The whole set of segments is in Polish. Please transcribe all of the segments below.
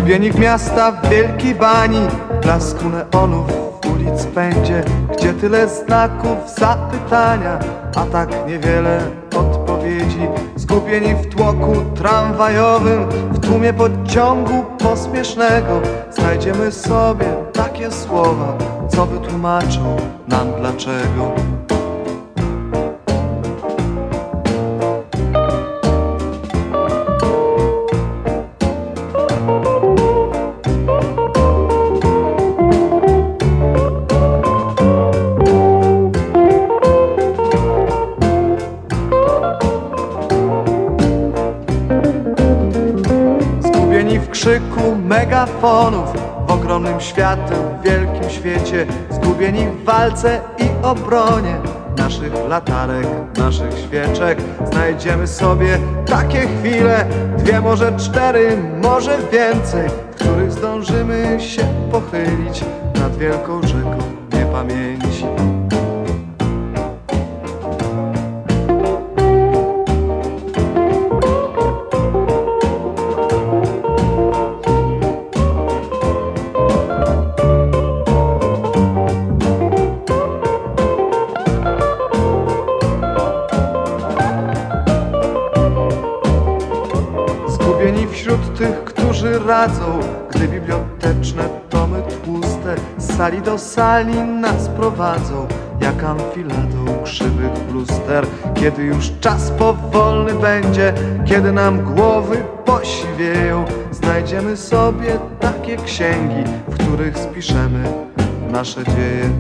Zgubieni w miasta w wielkiej bani, blasku neonów w ulic pędzie, gdzie tyle znaków zapytania, a tak niewiele odpowiedzi. Zgubieni w tłoku tramwajowym, w tłumie pociągu pospiesznego, znajdziemy sobie takie słowa, co wytłumaczą nam dlaczego. W krzyku megafonów, w ogromnym światem, w wielkim świecie, zgubieni w walce i obronie naszych latarek, naszych świeczek. Znajdziemy sobie takie chwile, 2, może 4, może więcej, w których zdążymy się pochylić nad wielką rzeką niepamięci. Wśród tych, którzy radzą, gdy biblioteczne tomy tłuste z sali do sali nas prowadzą, jak amfiladą krzywych luster. Kiedy już czas powolny będzie, kiedy nam głowy posiwieją, znajdziemy sobie takie księgi, w których spiszemy nasze dzieje.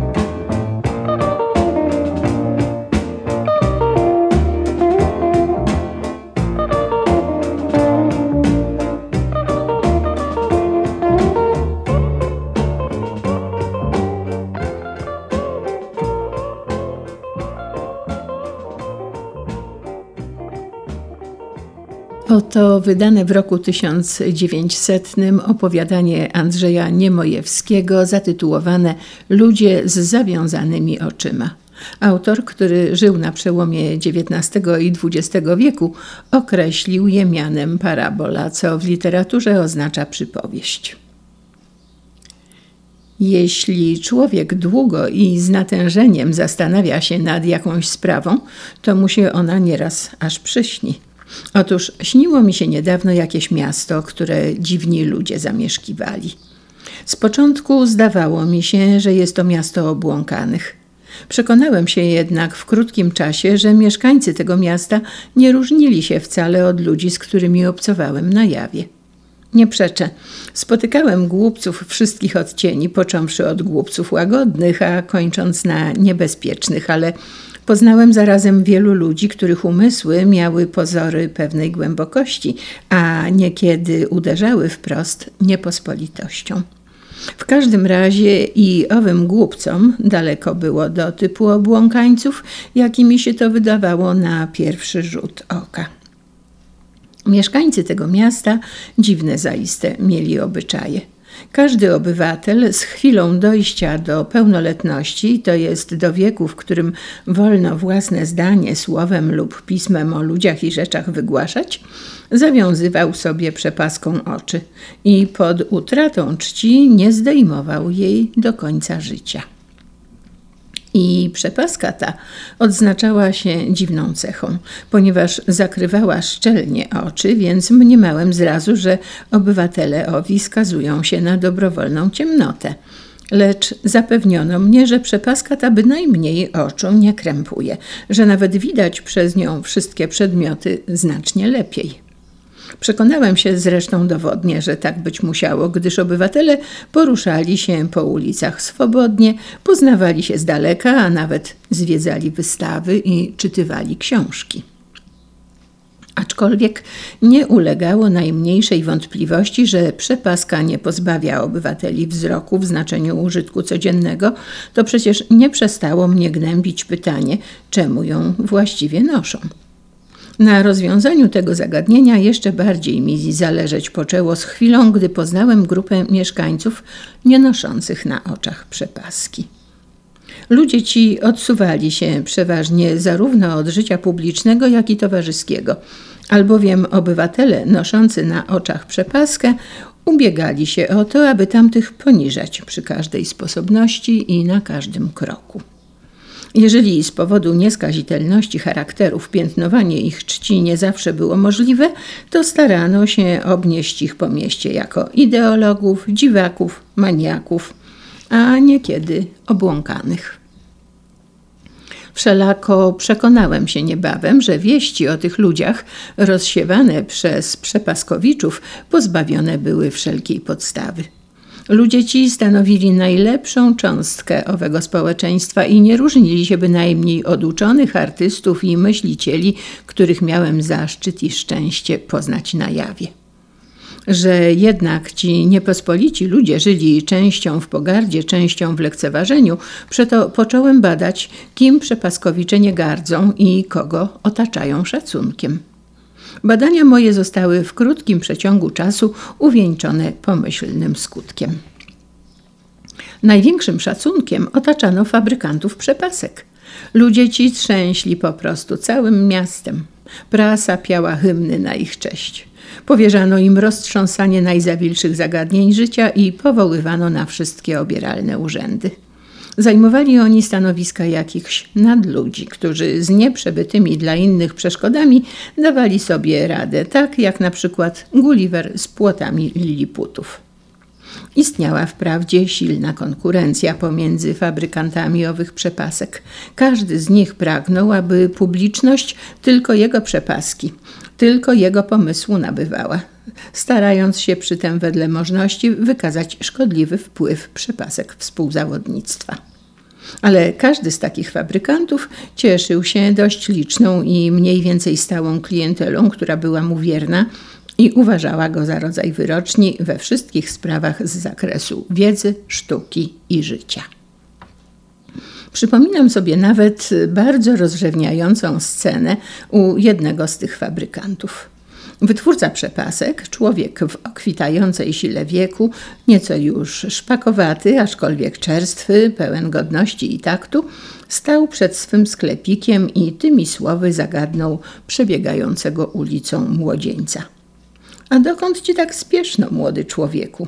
Oto wydane w roku 1900 opowiadanie Andrzeja Niemojewskiego zatytułowane Ludzie z zawiązanymi oczyma. Autor, który żył na przełomie XIX i XX wieku, określił je mianem parabola, co w literaturze oznacza przypowieść. Jeśli człowiek długo i z natężeniem zastanawia się nad jakąś sprawą, to mu się ona nieraz aż przyśni. Otóż śniło mi się niedawno jakieś miasto, które dziwni ludzie zamieszkiwali. Z początku zdawało mi się, że jest to miasto obłąkanych. Przekonałem się jednak w krótkim czasie, że mieszkańcy tego miasta nie różnili się wcale od ludzi, z którymi obcowałem na jawie. Nie przeczę, spotykałem głupców wszystkich odcieni, począwszy od głupców łagodnych, a kończąc na niebezpiecznych, ale poznałem zarazem wielu ludzi, których umysły miały pozory pewnej głębokości, a niekiedy uderzały wprost niepospolitością. W każdym razie i owym głupcom daleko było do typu obłąkańców, jakimi się to wydawało na pierwszy rzut oka. Mieszkańcy tego miasta dziwne zaiste mieli obyczaje. Każdy obywatel z chwilą dojścia do pełnoletności, to jest do wieku, w którym wolno własne zdanie słowem lub pismem o ludziach i rzeczach wygłaszać, zawiązywał sobie przepaską oczy i pod utratą czci nie zdejmował jej do końca życia. I przepaska ta odznaczała się dziwną cechą, ponieważ zakrywała szczelnie oczy, więc mniemałem zrazu, że obywatele owi skazują się na dobrowolną ciemnotę. Lecz zapewniono mnie, że przepaska ta bynajmniej oczu nie krępuje, że nawet widać przez nią wszystkie przedmioty znacznie lepiej. Przekonałem się zresztą dowodnie, że tak być musiało, gdyż obywatele poruszali się po ulicach swobodnie, poznawali się z daleka, a nawet zwiedzali wystawy i czytywali książki. Aczkolwiek nie ulegało najmniejszej wątpliwości, że przepaska nie pozbawia obywateli wzroku w znaczeniu użytku codziennego, to przecież nie przestało mnie gnębić pytanie, czemu ją właściwie noszą. Na rozwiązaniu tego zagadnienia jeszcze bardziej mi zależeć poczęło z chwilą, gdy poznałem grupę mieszkańców nie noszących na oczach przepaski. Ludzie ci odsuwali się przeważnie zarówno od życia publicznego, jak i towarzyskiego, albowiem obywatele noszący na oczach przepaskę ubiegali się o to, aby tamtych poniżać przy każdej sposobności i na każdym kroku. Jeżeli z powodu nieskazitelności charakterów piętnowanie ich czci nie zawsze było możliwe, to starano się obnieść ich po mieście jako ideologów, dziwaków, maniaków, a niekiedy obłąkanych. Wszelako przekonałem się niebawem, że wieści o tych ludziach rozsiewane przez przepaskowiczów pozbawione były wszelkiej podstawy. Ludzie ci stanowili najlepszą cząstkę owego społeczeństwa i nie różnili się bynajmniej od uczonych, artystów i myślicieli, których miałem zaszczyt i szczęście poznać na jawie. Że jednak ci niepospolici ludzie żyli częścią w pogardzie, częścią w lekceważeniu, przeto począłem badać, kim przepaskowicze nie gardzą i kogo otaczają szacunkiem. Badania moje zostały w krótkim przeciągu czasu uwieńczone pomyślnym skutkiem. Największym szacunkiem otaczano fabrykantów przepasek. Ludzie ci trzęśli po prostu całym miastem. Prasa piała hymny na ich cześć. Powierzano im roztrząsanie najzawilszych zagadnień życia i powoływano na wszystkie obieralne urzędy. Zajmowali oni stanowiska jakichś nadludzi, którzy z nieprzebytymi dla innych przeszkodami dawali sobie radę, tak jak na przykład Gulliver z płotami liliputów. Istniała wprawdzie silna konkurencja pomiędzy fabrykantami owych przepasek. Każdy z nich pragnął, aby publiczność tylko jego przepaski, tylko jego pomysłu nabywała, starając się przy tym wedle możności wykazać szkodliwy wpływ przepasek współzawodnictwa. Ale każdy z takich fabrykantów cieszył się dość liczną i mniej więcej stałą klientelą, która była mu wierna i uważała go za rodzaj wyroczni we wszystkich sprawach z zakresu wiedzy, sztuki i życia. Przypominam sobie nawet bardzo rozrzewniającą scenę u jednego z tych fabrykantów. Wytwórca przepasek, człowiek w okwitającej sile wieku, nieco już szpakowaty, aczkolwiek czerstwy, pełen godności i taktu, stał przed swym sklepikiem i tymi słowy zagadnął przebiegającego ulicą młodzieńca. A dokąd ci tak spieszno, młody człowieku?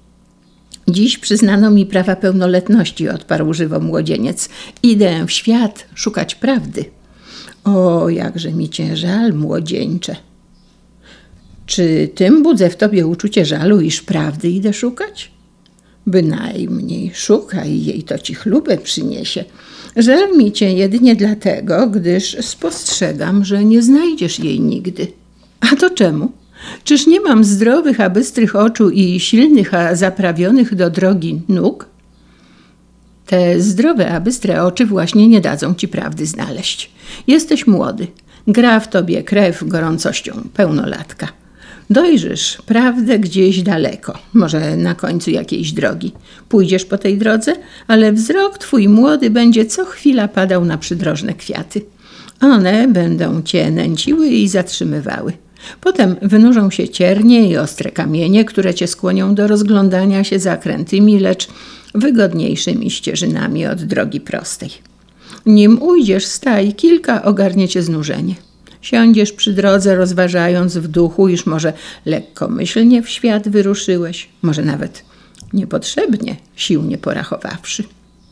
Dziś przyznano mi prawa pełnoletności, odparł żywo młodzieniec. Idę w świat szukać prawdy. O, jakże mi cię żal, młodzieńcze. Czy tym budzę w tobie uczucie żalu, iż prawdy idę szukać? Bynajmniej, szukaj jej, to ci chlubę przyniesie. Żal mi cię jedynie dlatego, gdyż spostrzegam, że nie znajdziesz jej nigdy. A to czemu? Czyż nie mam zdrowych, a bystrych oczu i silnych, a zaprawionych do drogi nóg? Te zdrowe, a bystre oczy właśnie nie dadzą ci prawdy znaleźć. Jesteś młody, gra w tobie krew gorącością pełnolatka. Dojrzysz prawdę gdzieś daleko, może na końcu jakiejś drogi. Pójdziesz po tej drodze, ale wzrok twój młody będzie co chwila padał na przydrożne kwiaty. One będą cię nęciły i zatrzymywały. Potem wynurzą się ciernie i ostre kamienie, które cię skłonią do rozglądania się zakrętymi, lecz wygodniejszymi ścieżynami od drogi prostej. Nim ujdziesz z taj, kilka ogarnie cię znużenie. Siądziesz przy drodze, rozważając w duchu, iż może lekkomyślnie w świat wyruszyłeś, może nawet niepotrzebnie, sił nie porachowawszy.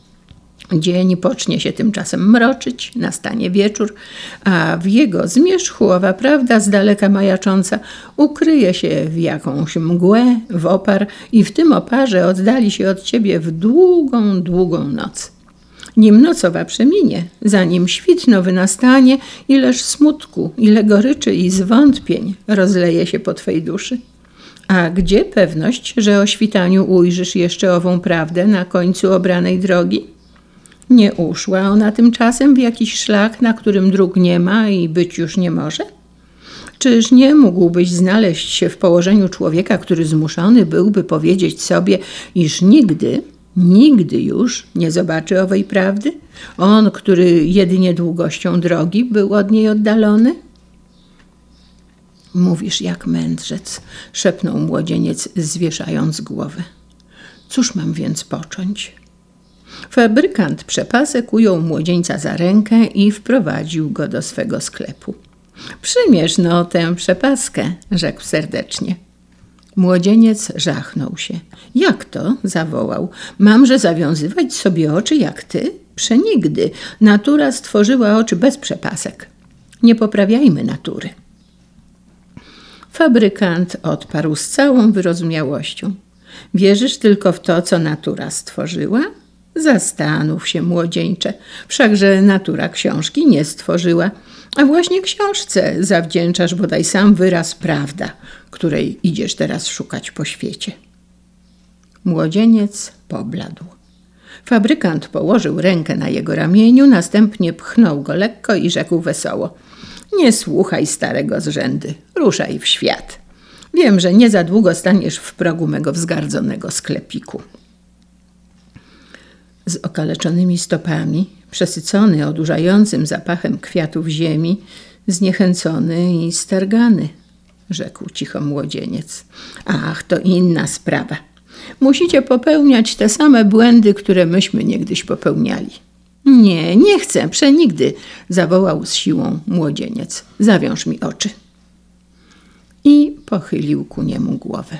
Dzień pocznie się tymczasem mroczyć, nastanie wieczór, a w jego zmierzchu owa prawda z daleka majacząca ukryje się w jakąś mgłę, w opar i w tym oparze oddali się od ciebie w długą, długą noc. Nim nocowa przeminie, zanim świt nowy nastanie, ileż smutku, ile goryczy i zwątpień rozleje się po twej duszy. A gdzie pewność, że o świtaniu ujrzysz jeszcze ową prawdę na końcu obranej drogi? Nie uszła ona tymczasem w jakiś szlak, na którym dróg nie ma i być już nie może? Czyż nie mógłbyś znaleźć się w położeniu człowieka, który zmuszony byłby powiedzieć sobie, iż nigdy już nie zobaczy owej prawdy? On, który jedynie długością drogi był od niej oddalony? Mówisz jak mędrzec, szepnął młodzieniec, zwieszając głowę. Cóż mam więc począć? Fabrykant przepasek ujął młodzieńca za rękę i wprowadził go do swego sklepu. Przymierz no tę przepaskę, rzekł serdecznie. Młodzieniec żachnął się. Jak to? Zawołał. Mamże zawiązywać sobie oczy jak ty? Przenigdy. Natura stworzyła oczy bez przepasek. Nie poprawiajmy natury. Fabrykant odparł z całą wyrozumiałością. Wierzysz tylko w to, co natura stworzyła? Zastanów się, młodzieńcze, wszakże natura książki nie stworzyła, a właśnie książce zawdzięczasz bodaj sam wyraz prawda, której idziesz teraz szukać po świecie. Młodzieniec pobladł. Fabrykant położył rękę na jego ramieniu, następnie pchnął go lekko i rzekł wesoło. Nie słuchaj starego zrzędy, ruszaj w świat. Wiem, że nie za długo staniesz w progu mego wzgardzonego sklepiku. Z okaleczonymi stopami, przesycony odurzającym zapachem kwiatów ziemi, zniechęcony i stergany, rzekł cicho młodzieniec. Ach, to inna sprawa. Musicie popełniać te same błędy, które myśmy niegdyś popełniali. Nie, nie chcę, przenigdy, zawołał z siłą młodzieniec. Zawiąż mi oczy. I pochylił ku niemu głowę.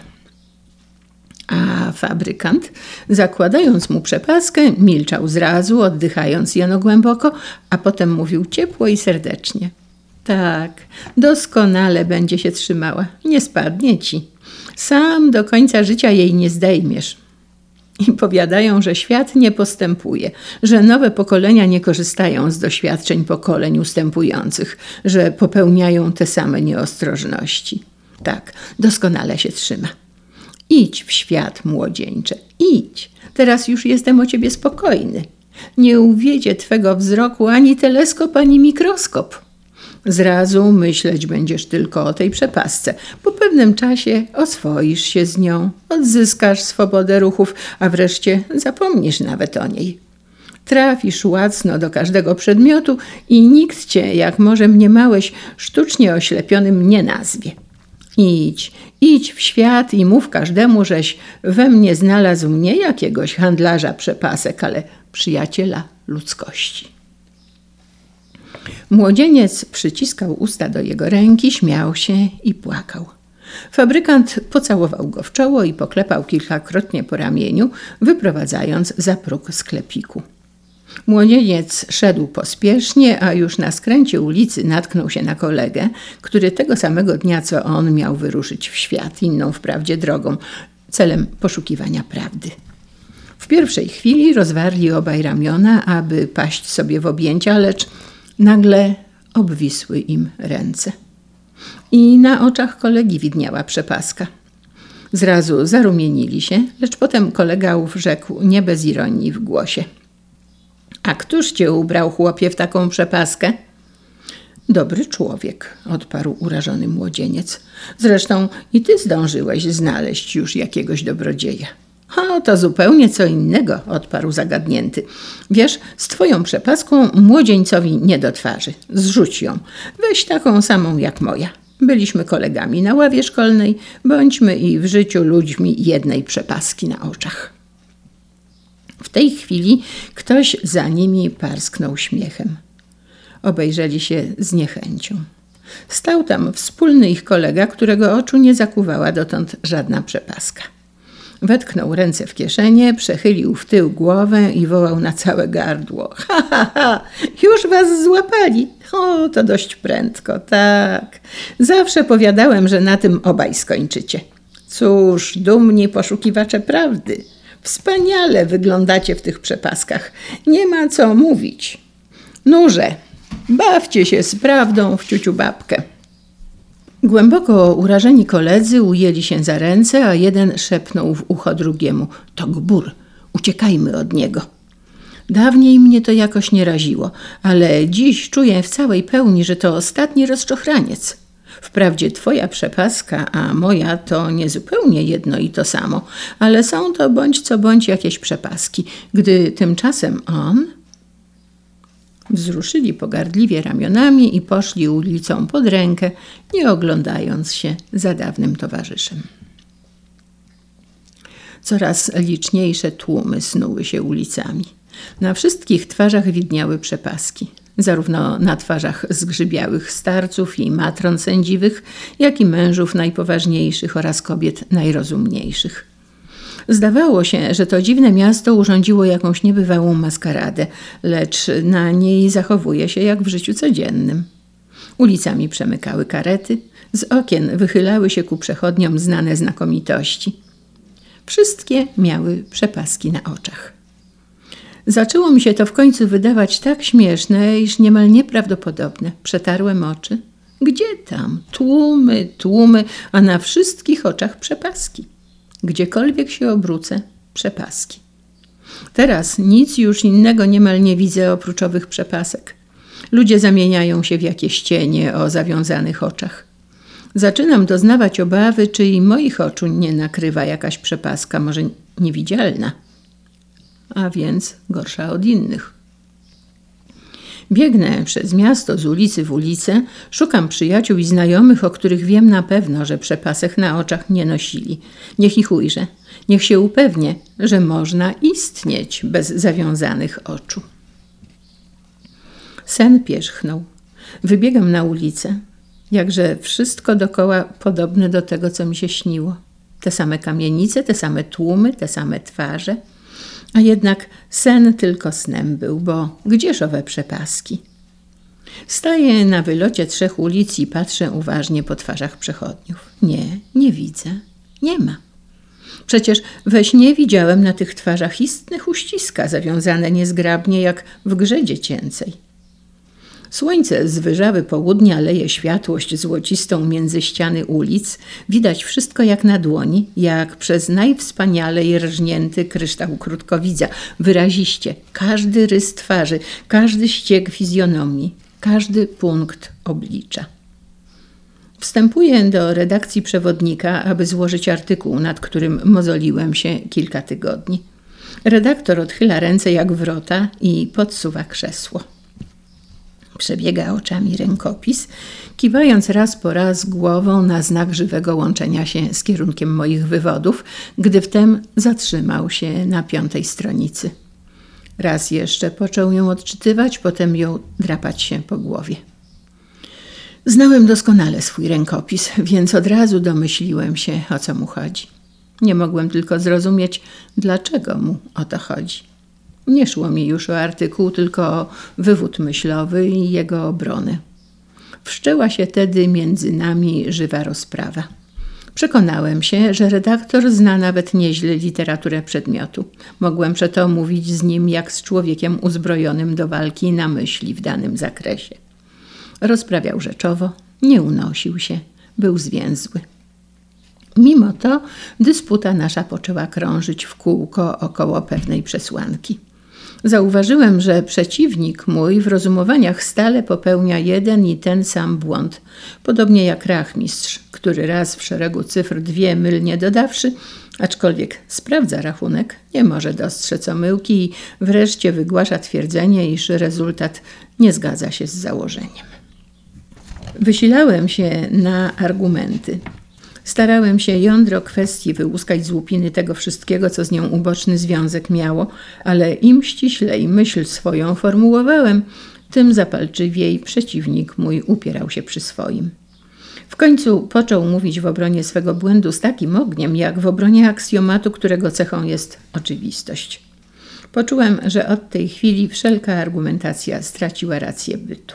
A fabrykant, zakładając mu przepaskę, milczał zrazu, oddychając jeno głęboko, a potem mówił ciepło i serdecznie. Tak, doskonale będzie się trzymała, nie spadnie ci. Sam do końca życia jej nie zdejmiesz. I powiadają, że świat nie postępuje, że nowe pokolenia nie korzystają z doświadczeń pokoleń ustępujących, że popełniają te same nieostrożności. Tak, doskonale się trzyma. Idź w świat, młodzieńcze, idź. Teraz już jestem o ciebie spokojny. Nie uwiedzie twego wzroku ani teleskop, ani mikroskop. Zrazu myśleć będziesz tylko o tej przepasce. Po pewnym czasie oswoisz się z nią, odzyskasz swobodę ruchów, a wreszcie zapomnisz nawet o niej. Trafisz łacno do każdego przedmiotu i nikt cię, jak może mniemałeś, sztucznie oślepionym nie nazwie. Idź w świat i mów każdemu, żeś we mnie znalazł nie jakiegoś handlarza przepasek, ale przyjaciela ludzkości. Młodzieniec przyciskał usta do jego ręki, śmiał się i płakał. Fabrykant pocałował go w czoło i poklepał kilkakrotnie po ramieniu, wyprowadzając za próg sklepiku. Młodzieniec szedł pospiesznie, a już na skręcie ulicy natknął się na kolegę, który tego samego dnia co on miał wyruszyć w świat, inną wprawdzie drogą, celem poszukiwania prawdy. W pierwszej chwili rozwarli obaj ramiona, aby paść sobie w objęcia, lecz nagle obwisły im ręce. I na oczach kolegi widniała przepaska. Zrazu zarumienili się, lecz potem kolega ów rzekł nie bez ironii w głosie. A któż cię ubrał, chłopie, w taką przepaskę? Dobry człowiek, odparł urażony młodzieniec. Zresztą i ty zdążyłeś znaleźć już jakiegoś dobrodzieja. O, to zupełnie co innego, odparł zagadnięty. Wiesz, z twoją przepaską młodzieńcowi nie do twarzy. Zrzuć ją. Weź taką samą jak moja. Byliśmy kolegami na ławie szkolnej, bądźmy i w życiu ludźmi jednej przepaski na oczach. W tej chwili ktoś za nimi parsknął śmiechem. Obejrzeli się z niechęcią. Stał tam wspólny ich kolega, którego oczu nie zakuwała dotąd żadna przepaska. Wetknął ręce w kieszenie, przechylił w tył głowę i wołał na całe gardło. Ha, ha, ha, już was złapali. O, to dość prędko, tak. Zawsze powiadałem, że na tym obaj skończycie. Cóż, dumni poszukiwacze prawdy. Wspaniale wyglądacie w tych przepaskach. Nie ma co mówić. Nurze, bawcie się z prawdą w ciuciu babkę. Głęboko urażeni koledzy ujęli się za ręce, a jeden szepnął w ucho drugiemu. To gbur, uciekajmy od niego. Dawniej mnie to jakoś nie raziło, ale dziś czuję w całej pełni, że to ostatni rozczochraniec. Wprawdzie twoja przepaska, a moja to nie zupełnie jedno i to samo, ale są to bądź co bądź jakieś przepaski, gdy tymczasem on... Wzruszyli pogardliwie ramionami i poszli ulicą pod rękę, nie oglądając się za dawnym towarzyszem. Coraz liczniejsze tłumy snuły się ulicami. Na wszystkich twarzach widniały przepaski. zarówno na twarzach zgrzybiałych starców i matron sędziwych, jak i mężów najpoważniejszych oraz kobiet najrozumniejszych. Zdawało się, że to dziwne miasto urządziło jakąś niebywałą maskaradę, lecz na niej zachowuje się jak w życiu codziennym. Ulicami przemykały karety, z okien wychylały się ku przechodniom znane znakomitości. Wszystkie miały przepaski na oczach. Zaczęło mi się to w końcu wydawać tak śmieszne, iż niemal nieprawdopodobne. Przetarłem oczy. Gdzie tam? Tłumy, a na wszystkich oczach przepaski. Gdziekolwiek się obrócę, przepaski. Teraz nic już innego niemal nie widzę oprócz owych przepasek. Ludzie zamieniają się w jakieś cienie o zawiązanych oczach. Zaczynam doznawać obawy, czy i moich oczu nie nakrywa jakaś przepaska, może niewidzialna, a więc gorsza od innych. Biegnę przez miasto z ulicy w ulicę, szukam przyjaciół i znajomych, o których wiem na pewno, że przepasek na oczach nie nosili. Niech ich ujrzę, niech się upewnię, że można istnieć bez zawiązanych oczu. Sen pierzchnął. Wybiegam na ulicę. Jakże wszystko dokoła podobne do tego, co mi się śniło. Te same kamienice, te same tłumy, te same twarze. A jednak sen tylko snem był, bo gdzież owe przepaski? Staję na wylocie 3 ulic i patrzę uważnie po twarzach przechodniów. Nie widzę. Nie ma. Przecież we śnie widziałem na tych twarzach istne uściska zawiązane niezgrabnie jak w grze dziecięcej. Słońce z wyżawy południa leje światłość złocistą między ściany ulic. Widać wszystko jak na dłoni, jak przez najwspanialej rżnięty kryształ krótkowidza. Wyraziście każdy rys twarzy, każdy ścieg fizjonomii, każdy punkt oblicza. Wstępuję do redakcji przewodnika, aby złożyć artykuł, nad którym mozoliłem się kilka tygodni. Redaktor odchyla ręce jak wrota i podsuwa krzesło. Przebiega oczami rękopis, kiwając raz po raz głową na znak żywego łączenia się z kierunkiem moich wywodów, gdy wtem zatrzymał się na 5. stronicy. Raz jeszcze począł ją odczytywać, potem ją drapać się po głowie. Znałem doskonale swój rękopis, więc od razu domyśliłem się, o co mu chodzi. Nie mogłem tylko zrozumieć, dlaczego mu o to chodzi. Nie szło mi już o artykuł, tylko o wywód myślowy i jego obronę. Wszczęła się tedy między nami żywa rozprawa. Przekonałem się, że redaktor zna nawet nieźle literaturę przedmiotu. Mogłem przeto mówić z nim jak z człowiekiem uzbrojonym do walki na myśli w danym zakresie. Rozprawiał rzeczowo, nie unosił się, był zwięzły. Mimo to dysputa nasza poczęła krążyć w kółko około pewnej przesłanki. Zauważyłem, że przeciwnik mój w rozumowaniach stale popełnia jeden i ten sam błąd, podobnie jak rachmistrz, który raz w szeregu cyfr 2 mylnie dodawszy, aczkolwiek sprawdza rachunek, nie może dostrzec omyłki i wreszcie wygłasza twierdzenie, iż rezultat nie zgadza się z założeniem. Wysilałem się na argumenty. Starałem się jądro kwestii wyłuskać z łupiny tego wszystkiego, co z nią uboczny związek miało, ale im ściślej myśl swoją formułowałem, tym zapalczywiej przeciwnik mój upierał się przy swoim. W końcu począł mówić w obronie swego błędu z takim ogniem, jak w obronie aksjomatu, którego cechą jest oczywistość. Poczułem, że od tej chwili wszelka argumentacja straciła rację bytu.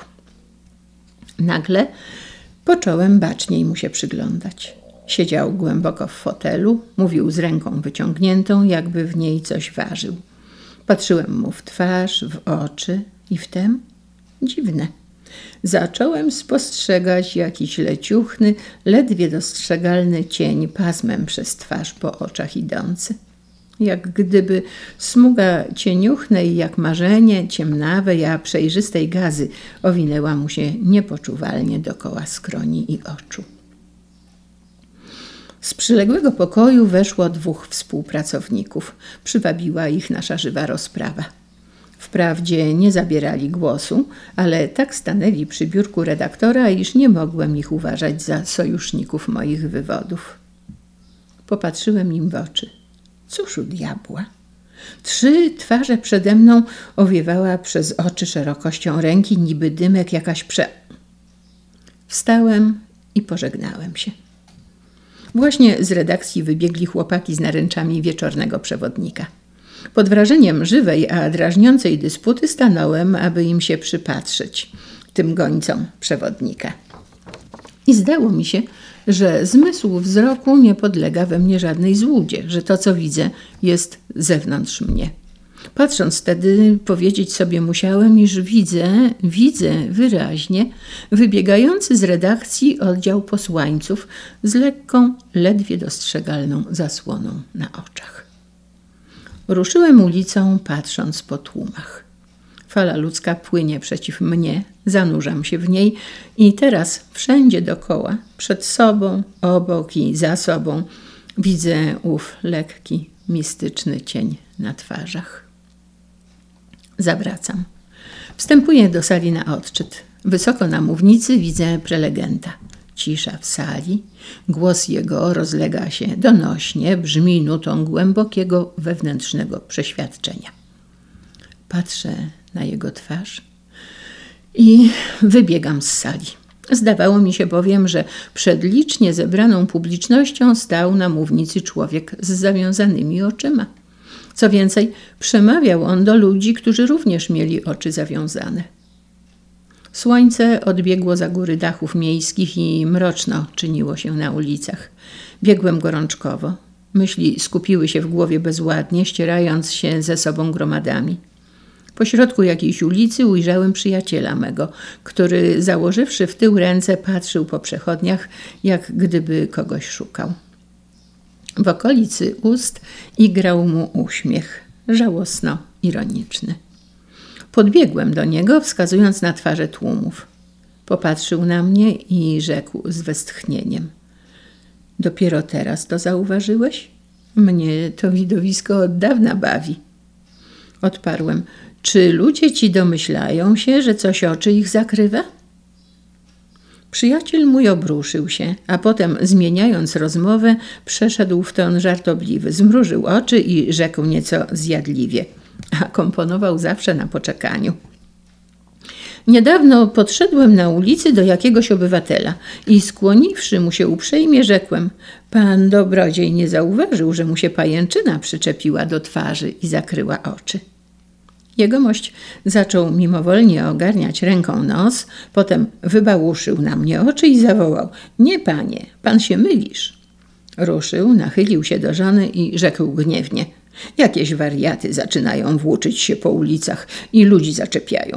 Nagle począłem baczniej mu się przyglądać. Siedział głęboko w fotelu, mówił z ręką wyciągniętą, jakby w niej coś ważył. Patrzyłem mu w twarz, w oczy i wtem dziwne. Zacząłem spostrzegać jakiś leciuchny, ledwie dostrzegalny cień pasmem przez twarz po oczach idący. Jak gdyby smuga cieniuchnej jak marzenie, ciemnawej, a przejrzystej gazy owinęła mu się niepoczuwalnie dokoła skroni i oczu. Z przyległego pokoju weszło 2 współpracowników. Przywabiła ich nasza żywa rozprawa. Wprawdzie nie zabierali głosu, ale tak stanęli przy biurku redaktora, iż nie mogłem ich uważać za sojuszników moich wywodów. Popatrzyłem im w oczy. Cóż u diabła? 3 twarze przede mną owiewała przez oczy szerokością ręki, niby dymek jakaś Wstałem i pożegnałem się. Właśnie z redakcji wybiegli chłopaki z naręczami wieczornego przewodnika. Pod wrażeniem żywej, a drażniącej dysputy stanąłem, aby im się przypatrzyć, tym gońcom przewodnika. I zdało mi się, że zmysł wzroku nie podlega we mnie żadnej złudzie, że to, co widzę, jest zewnątrz mnie. Patrząc wtedy, powiedzieć sobie musiałem, iż widzę wyraźnie wybiegający z redakcji oddział posłańców z lekką, ledwie dostrzegalną zasłoną na oczach. Ruszyłem ulicą, patrząc po tłumach. Fala ludzka płynie przeciw mnie, zanurzam się w niej i teraz wszędzie dokoła, przed sobą, obok i za sobą widzę ów lekki, mistyczny cień na twarzach. Zawracam. Wstępuję do sali na odczyt. Wysoko na mównicy widzę prelegenta. Cisza w sali. Głos jego rozlega się donośnie, brzmi nutą głębokiego wewnętrznego przeświadczenia. Patrzę na jego twarz i wybiegam z sali. Zdawało mi się bowiem, że przed licznie zebraną publicznością stał na mównicy człowiek z zawiązanymi oczyma. Co więcej, przemawiał on do ludzi, którzy również mieli oczy zawiązane. Słońce odbiegło za góry dachów miejskich i mroczno czyniło się na ulicach. Biegłem gorączkowo. Myśli skupiły się w głowie bezładnie, ścierając się ze sobą gromadami. Pośrodku jakiejś ulicy ujrzałem przyjaciela mego, który założywszy w tył ręce patrzył po przechodniach, jak gdyby kogoś szukał. W okolicy ust igrał mu uśmiech, żałosno ironiczny. Podbiegłem do niego, wskazując na twarze tłumów. Popatrzył na mnie i rzekł z westchnieniem: dopiero teraz to zauważyłeś? Mnie to widowisko od dawna bawi. Odparłem: czy ludzie ci domyślają się, że coś oczy ich zakrywa? Przyjaciel mój obruszył się, a potem, zmieniając rozmowę, przeszedł w ton żartobliwy, zmrużył oczy i rzekł nieco zjadliwie, a komponował zawsze na poczekaniu: niedawno podszedłem na ulicy do jakiegoś obywatela i skłoniwszy mu się uprzejmie, rzekłem: pan dobrodziej nie zauważył, że mu się pajęczyna przyczepiła do twarzy i zakryła oczy. Jegomość zaczął mimowolnie ogarniać ręką nos, potem wybałuszył na mnie oczy i zawołał: nie, panie, pan się mylisz. Ruszył, nachylił się do żony i rzekł gniewnie: jakieś wariaty zaczynają włóczyć się po ulicach i ludzi zaczepiają.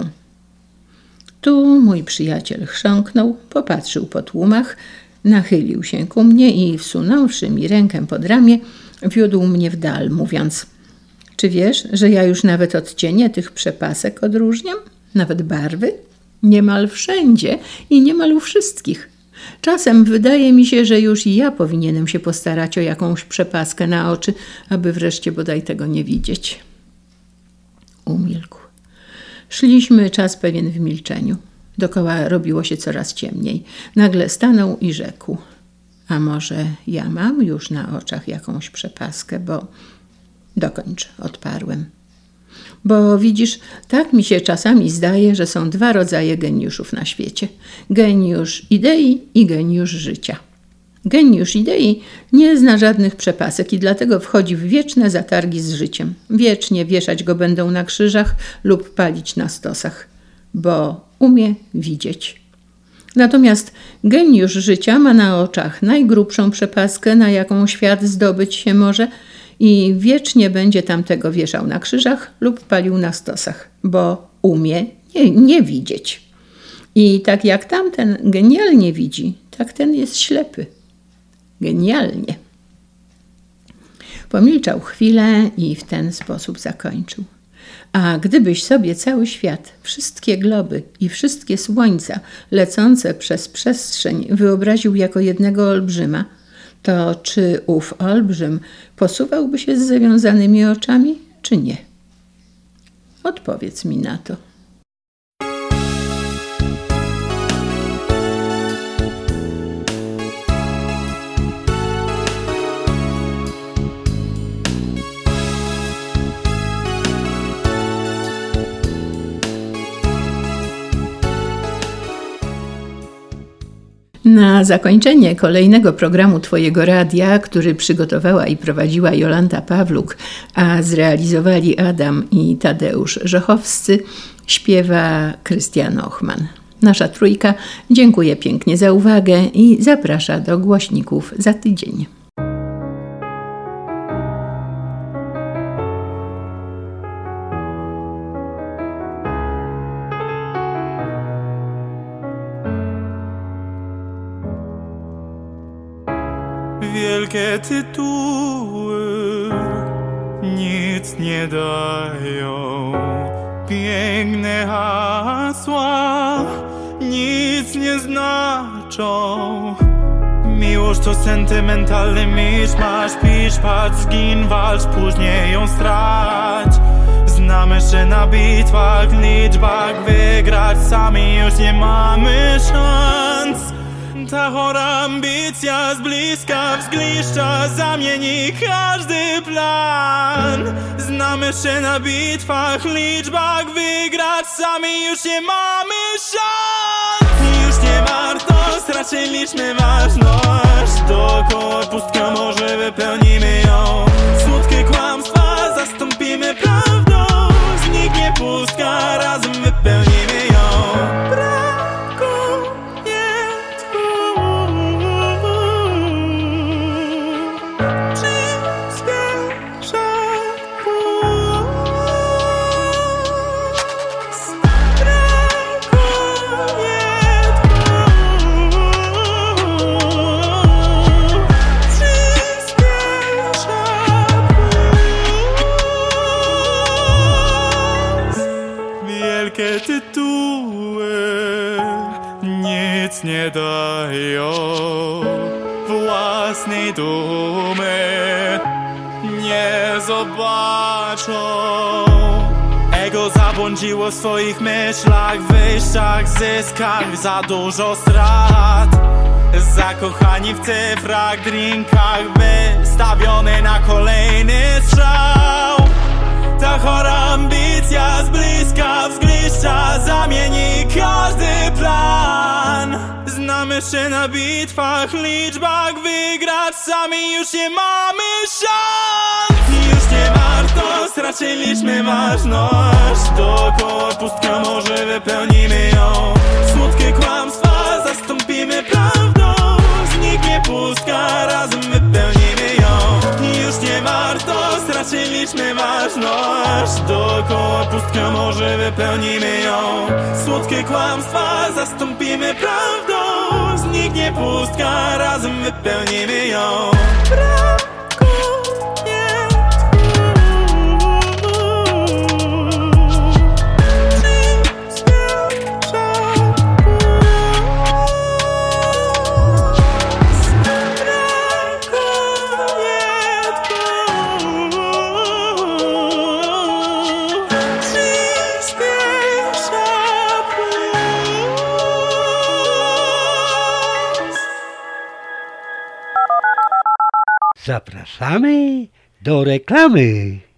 Tu mój przyjaciel chrząknął, popatrzył po tłumach, nachylił się ku mnie i wsunąwszy mi rękę pod ramię, wiódł mnie w dal, mówiąc: czy wiesz, że ja już nawet odcienie tych przepasek odróżniam? Nawet barwy? Niemal wszędzie i niemal u wszystkich. Czasem wydaje mi się, że już i ja powinienem się postarać o jakąś przepaskę na oczy, aby wreszcie bodaj tego nie widzieć. Umilkł. Szliśmy czas pewien w milczeniu. Dokoła robiło się coraz ciemniej. Nagle stanął i rzekł: a może ja mam już na oczach jakąś przepaskę, bo... Dokończ, odparłem. Bo widzisz, tak mi się czasami zdaje, że są 2 rodzaje geniuszów na świecie. Geniusz idei i geniusz życia. Geniusz idei nie zna żadnych przepasek i dlatego wchodzi w wieczne zatargi z życiem. Wiecznie wieszać go będą na krzyżach lub palić na stosach, bo umie widzieć. Natomiast geniusz życia ma na oczach najgrubszą przepaskę, na jaką świat zdobyć się może, i wiecznie będzie tamtego wieszał na krzyżach lub palił na stosach, bo umie nie widzieć. I tak jak tamten genialnie widzi, tak ten jest ślepy. Genialnie. Pomilczał chwilę i w ten sposób zakończył. A gdybyś sobie cały świat, wszystkie globy i wszystkie słońca lecące przez przestrzeń wyobraził jako jednego olbrzyma, to czy ów olbrzym posuwałby się z zawiązanymi oczami, czy nie? Odpowiedz mi na to. Na zakończenie kolejnego programu Twojego Radia, który przygotowała i prowadziła Jolanta Pawluk, a zrealizowali Adam i Tadeusz Żochowscy, śpiewa Krystian Ochman. Nasza trójka dziękuję pięknie za uwagę i zaprasza do głośników za tydzień. Wielkie tytuły nic nie dają, piękne hasła nic nie znaczą. Miłość to sentymentalny miszmasz, pisz, patrz, zgin, walcz, później ją strać. Znamy się na bitwach, liczbach, wygrać sami już nie mamy szans. Ta chora ambicja z bliska, wzgliszcza zamieni każdy plan. Znamy się na bitwach, liczbach, wygrać sami już nie mamy szans. Już nie warto, straciliśmy ważność. Dookoła pustka, może wypełnimy ją. Smutki kłamstwa zastąpimy prawdą. Zniknie pustka, razem wypełnimy ją. Wielkie tytuły nic nie dają, własnej dumy nie zobaczą. Ego zabłądziło w swoich myślach, wyjściach, zyskach, za dużo strat. Zakochani w cyfrach, drinkach, wystawiony na kolejny strzał. Ta chora ambicja z bliska, wzgliszcza zamieni każdy plan. Znamy się na bitwach, liczbach, wygrać sami już nie mamy szans. Już nie warto, straciliśmy ważność. Dookoła pustka, może wypełnimy ją. Smutki kłamstwa zastąpimy prawdą. Zniknie pustka, razem wypełnimy ją. Już nie warto, straciliśmy ważność. Dookoła pustka, może wypełnimy ją. Słodkie kłamstwa zastąpimy prawdą. Zniknie pustka, razem wypełnimy ją. Zapraszamy do reklamy.